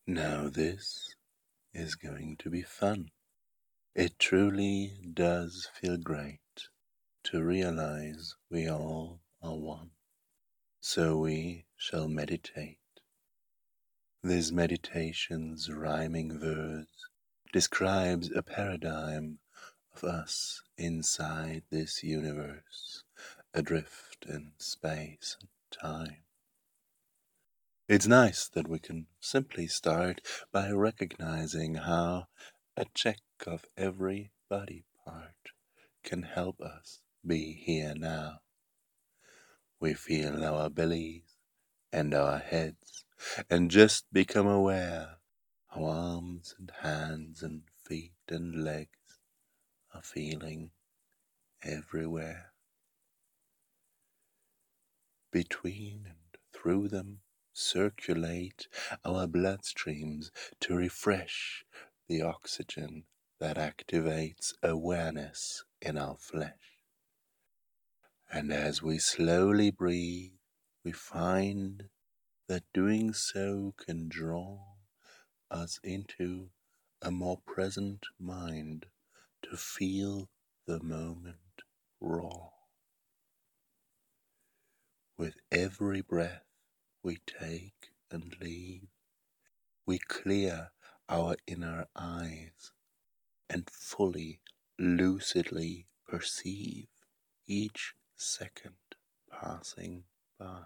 Now this is going to be fun. It truly does feel great to realize we all are one. So we shall meditate. This meditation's rhyming verse describes a paradigm of us inside this universe, adrift in space and time. It's nice that we can simply start by recognizing how a check of every body part can help us be here now. We feel our bellies and our heads and just become aware our arms and hands and feet and legs are feeling everywhere. Between and through them circulate our bloodstreams to refresh the oxygen that activates awareness in our flesh. And as we slowly breathe, we find that doing so can draw us into a more present mind to feel the moment raw. With every breath we take and leave, we clear our inner eyes and fully, lucidly perceive each second passing by.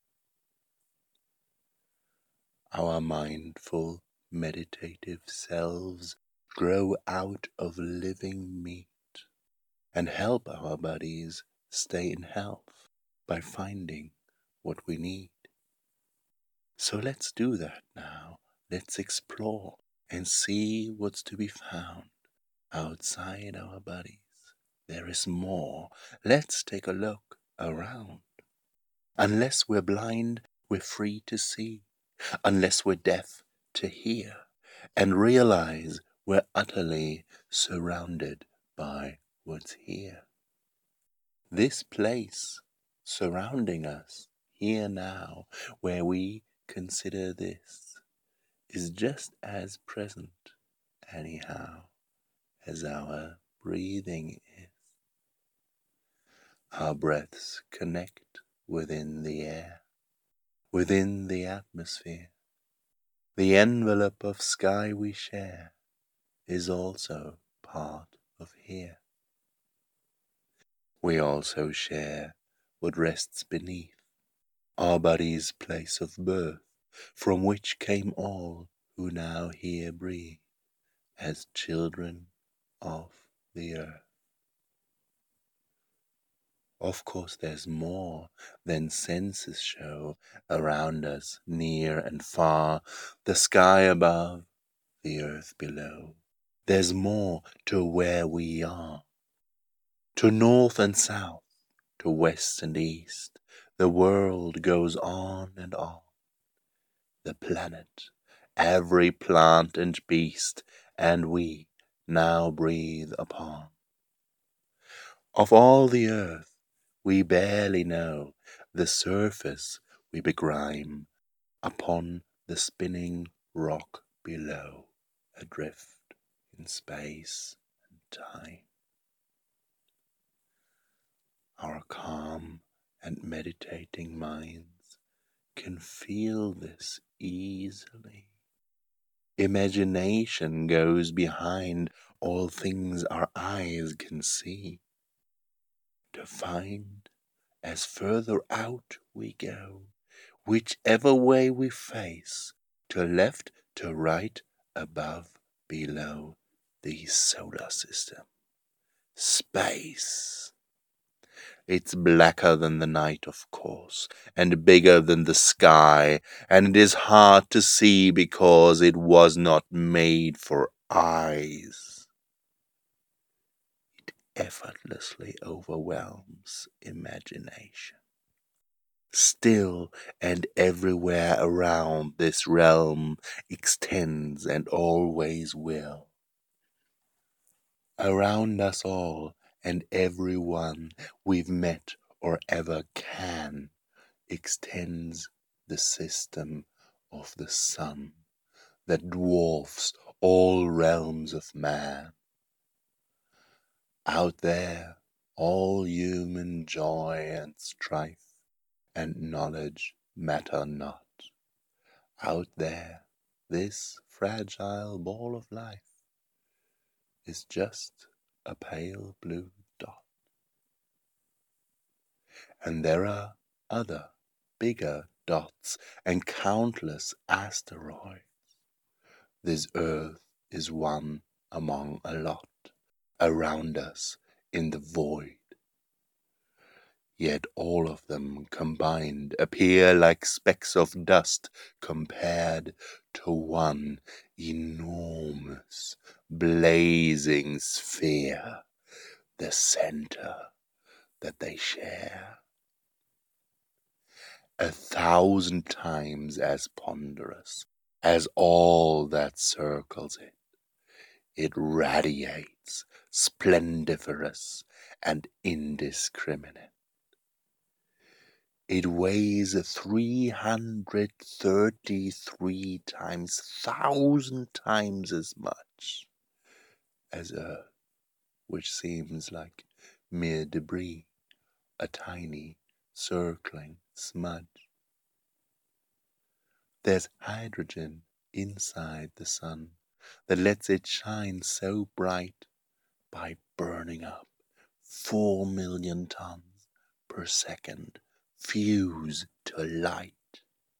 Our mindful, meditative selves grow out of living meat and help our bodies stay in health by finding what we need. So let's do that now. Let's explore and see what's to be found outside our bodies. There is more. Let's take a look around. Unless we're blind, we're free to see. Unless we're deaf, to hear. And realize we're utterly surrounded by what's here. This place surrounding us, here now, where we consider this, is just as present, anyhow, as our breathing is. Our breaths connect within the air, within the atmosphere. The envelope of sky we share is also part of here. We also share what rests beneath, our body's place of birth, from which came all who now here breathe as children of the earth. Of course there's more than senses show around us, near and far, the sky above, the earth below. There's more to where we are, to north and south, to west and east. The world goes on and on. The planet, every plant and beast, and we now breathe upon. Of all the earth we barely know the surface we begrime upon the spinning rock below, adrift in space and time. Our calm and meditating minds can feel this easily. Imagination goes behind all things our eyes can see, to find, as further out we go, whichever way we face, to left, to right, above, below, the solar system, space. It's blacker than the night, of course, and bigger than the sky, and it is hard to see because it was not made for eyes. It effortlessly overwhelms imagination. Still and everywhere around this realm extends and always will. Around us all and every one we've met or ever can extends the system of the sun, that dwarfs all realms of man. Out there, all human joy and strife and knowledge matter not. Out there, this fragile ball of life is just a pale blue dot. And there are other, bigger dots and countless asteroids. This earth is one among a lot around us in the void. Yet all of them combined appear like specks of dust compared to one enormous, blazing sphere, the center that they share. 1,000 times as ponderous as all that circles it. It radiates, splendiferous and indiscriminate. It weighs 333 times, 1,000 times as much as Earth, which seems like mere debris, a tiny circling smudge. There's hydrogen inside the sun that lets it shine so bright by burning up 4 million tons per second, fuse to light.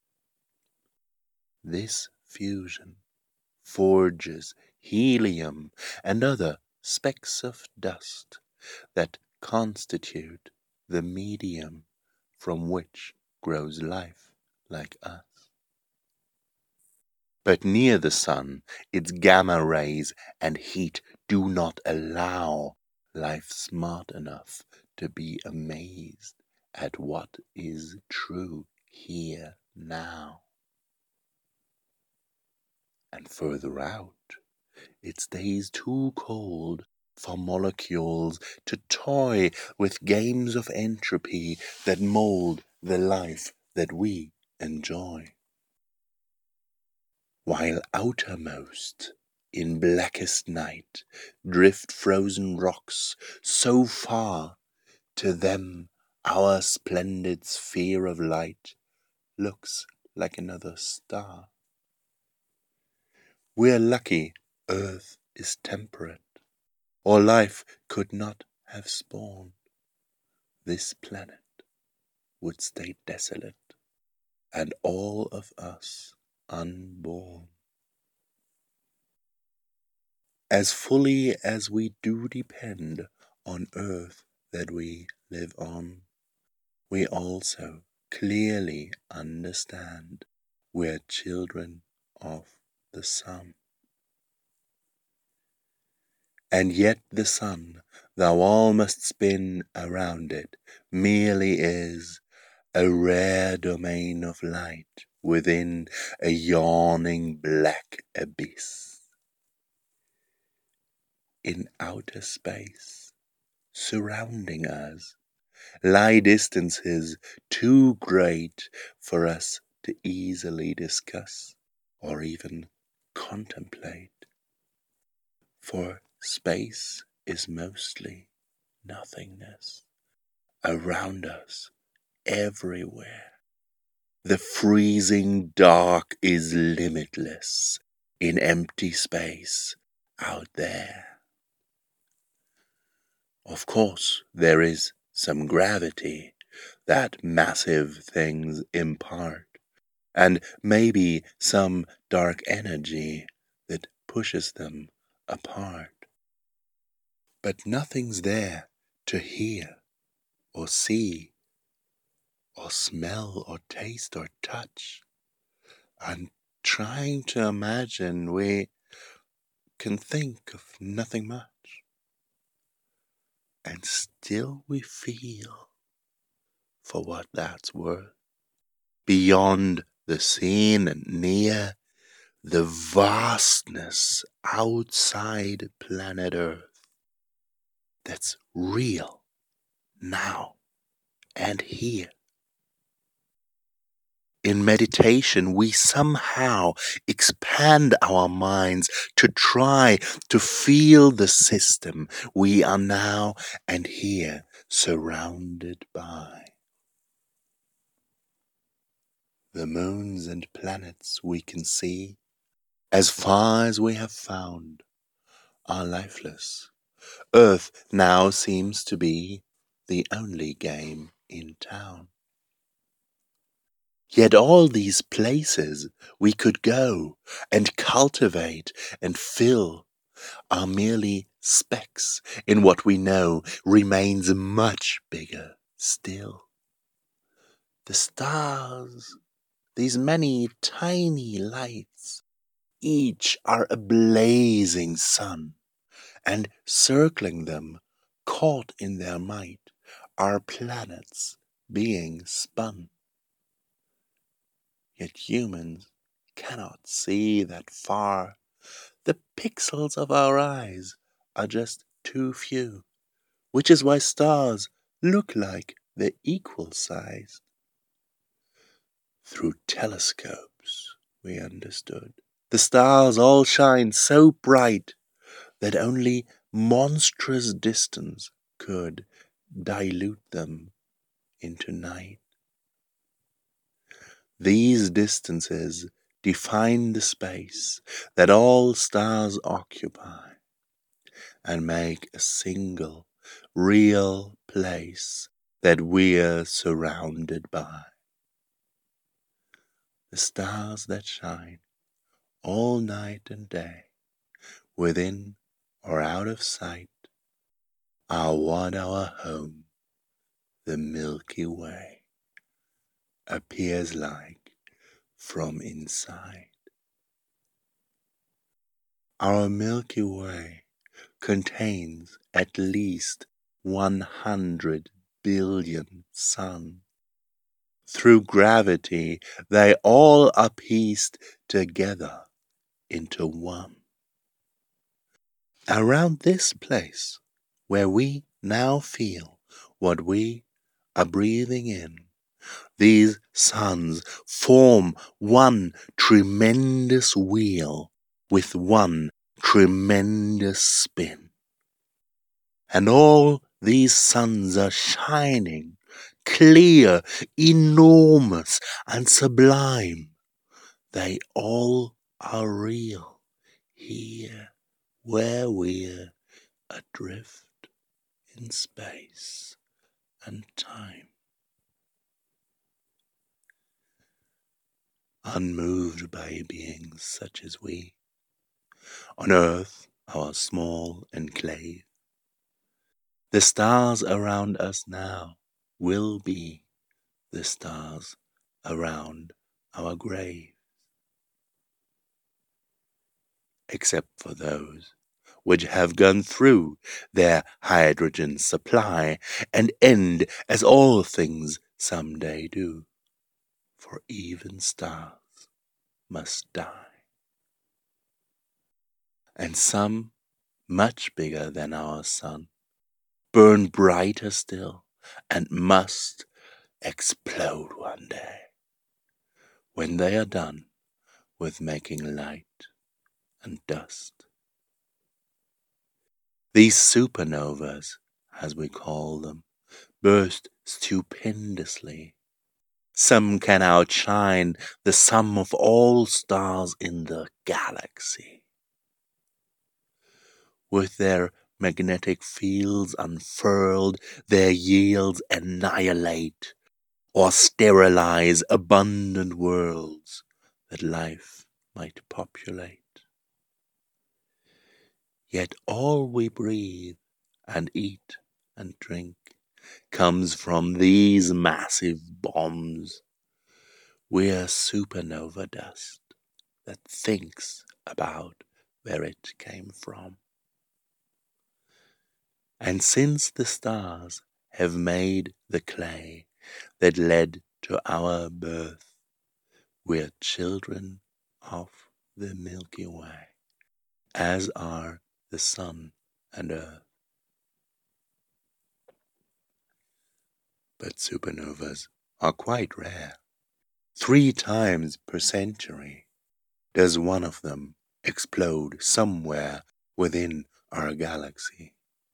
This fusion forges helium and other specks of dust that constitute the medium from which grows life like us. But near the sun, its gamma rays and heat do not allow life smart enough to be amazed at what is true here now. And further out, it stays too cold for molecules to toy with games of entropy that mold the life that we enjoy. While outermost, in blackest night, drift frozen rocks so far, to them our splendid sphere of light looks like another star. We're lucky Earth is temperate, or life could not have spawned. This planet would stay desolate, and all of us unborn. As fully as we do depend on earth that we live on, we also clearly understand we're children of the sun. And yet the sun, though all must spin around it, merely is a rare domain of light within a yawning black abyss. In outer space, surrounding us, lie distances too great for us to easily discuss or even contemplate. For space is mostly nothingness around us, everywhere. The freezing dark is limitless in empty space out there. Of course, there is some gravity that massive things impart, and maybe some dark energy that pushes them apart. But nothing's there to hear or see or smell or taste or touch. I'm trying to imagine we can think of nothing much. And still we feel, for what that's worth, beyond the seen and near, the vastness outside planet Earth that's real now and here. in meditation, we somehow expand our minds to try to feel the system we are now and here surrounded by. The moons and planets we can see, as far as we have found, are lifeless. Earth now seems to be the only game in town. Yet all these places we could go and cultivate and fill are merely specks in what we know remains much bigger still. The stars, these many tiny lights, each are a blazing sun, and circling them, caught in their might, are planets being spun. Yet humans cannot see that far. The pixels of our eyes are just too few, which is why stars look like they're equal sized. Through telescopes, we understood. The stars all shine so bright that only monstrous distance could dilute them into night. These distances define the space that all stars occupy and make a single, real place that we're surrounded by. The stars that shine all night and day, within or out of sight, are what our home, the Milky Way, appears like from inside. Our Milky Way contains at least 100 billion suns. Through gravity, they all are pieced together into one. Around this place, where we now feel what we are breathing in, these suns form one tremendous wheel with one tremendous spin. And all these suns are shining, clear, enormous, and sublime. They all are real here where we're adrift in space and time. Unmoved by beings such as we, on earth our small enclave, the stars around us now will be the stars around our grave, except for those which have gone through their hydrogen supply and end as all things someday do, for even stars must die. And some, much bigger than our sun, burn brighter still and must explode one day, when they are done with making light and dust. These supernovas, as we call them, burst stupendously. Some can outshine the sum of all stars in the galaxy. With their magnetic fields unfurled, their yields annihilate or sterilize abundant worlds that life might populate. Yet all we breathe and eat and drink comes from these massive bombs. We're supernova dust that thinks about where it came from. And since the stars have made the clay that led to our birth, we're children of the Milky Way, as are the sun and earth. But supernovas are quite rare. 3 times per century does one of them explode somewhere within our galaxy.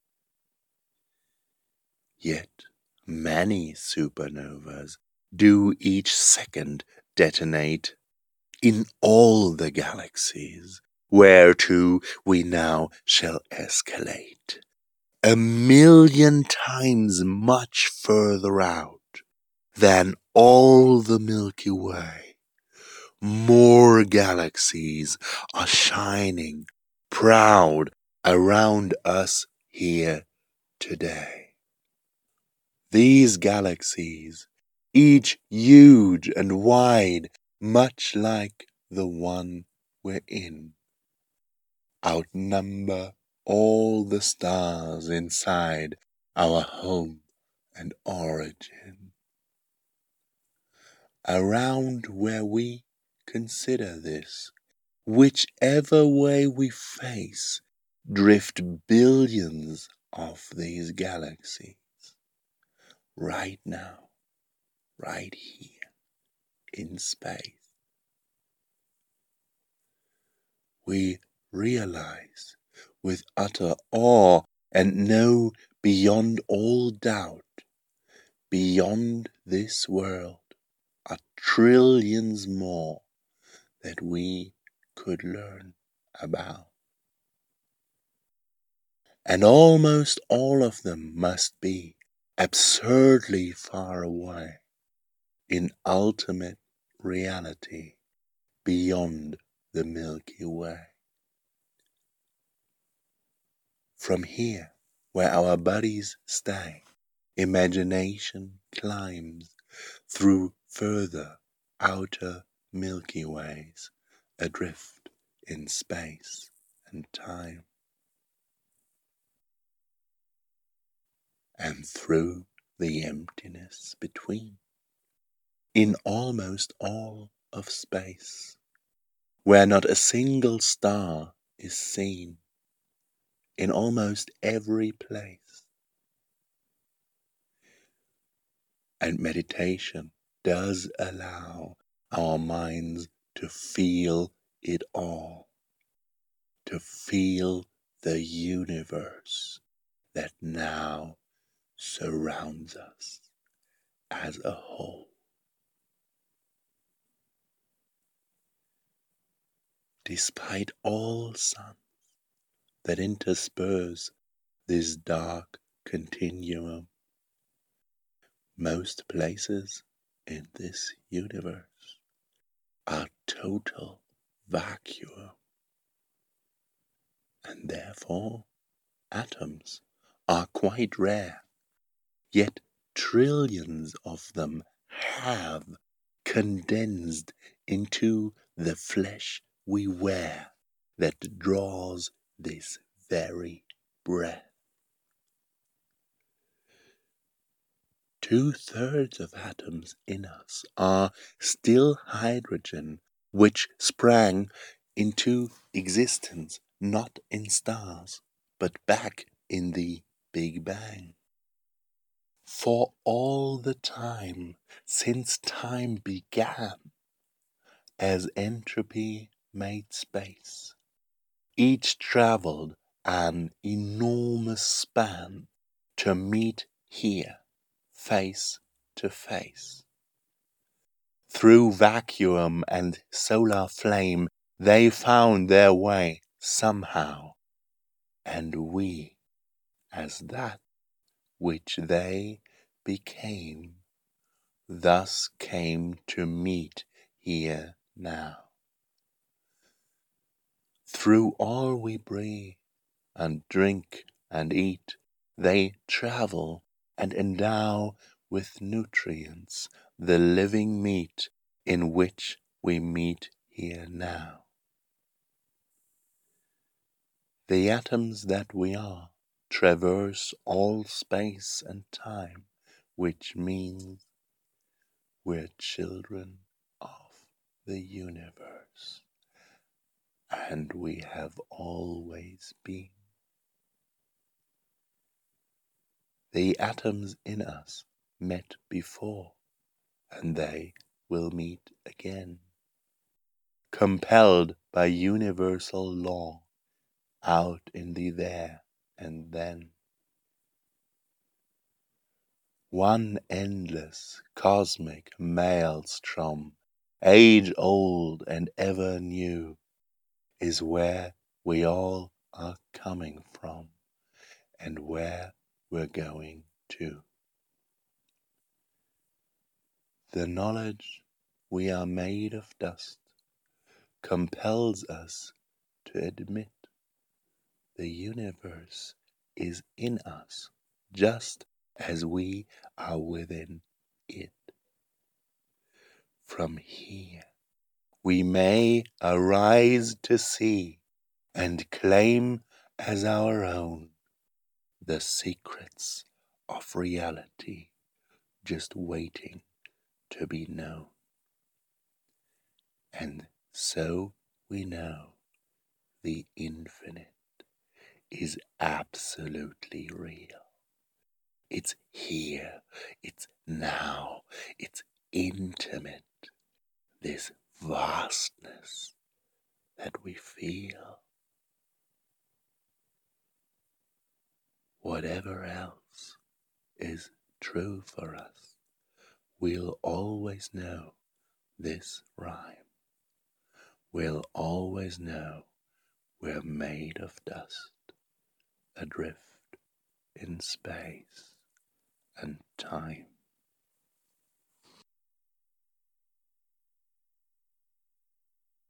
Yet many supernovas do each second detonate in all the galaxies, whereto we now shall escalate 1,000,000 times much further out than all the Milky Way. More galaxies are shining proud around us here today. These galaxies, each huge and wide, much like the one we're in, outnumber all the stars inside our home and origin. Around where we consider this, whichever way we face, drift billions of these galaxies. Right now, right here, in space. We realize with utter awe and know beyond all doubt, beyond this world are trillions more that we could learn about. And almost all of them must be absurdly far away in ultimate reality beyond the Milky Way. From here, where our bodies stay, imagination climbs through further outer Milky Ways, adrift in space and time. And through the emptiness between, in almost all of space, where not a single star is seen, in almost every place. And meditation does allow our minds to feel it all, to feel the universe that now surrounds us as a whole. Despite all suns that intersperse this dark continuum, most places in this universe are total vacuum, and therefore atoms are quite rare, yet trillions of them have condensed into the flesh we wear that draws this very breath. 2/3 of atoms in us are still hydrogen, which sprang into existence not in stars, but back in the Big Bang. For all the time since time began, as entropy made space, each traveled an enormous span to meet here, face to face. Through vacuum and solar flame, they found their way somehow, and we, as that which they became, thus came to meet here now. Through all we breathe and drink and eat, they travel and endow with nutrients the living meat in which we meet here now. The atoms that we are traverse all space and time, which means we're children of the universe, and we have always been. The atoms in us met before, and they will meet again, compelled by universal law, out in the there and then. One endless cosmic maelstrom, age-old and ever new, is where we all are coming from and where we're going to. The knowledge we are made of dust compels us to admit the universe is in us just as we are within it. From here we may arise to see and claim as our own the secrets of reality just waiting to be known. And so we know the infinite is absolutely real. It's here, it's now, it's intimate, this vastness that we feel. Whatever else is true for us, we'll always know this rhyme. We'll always know we're made of dust, adrift in space and time.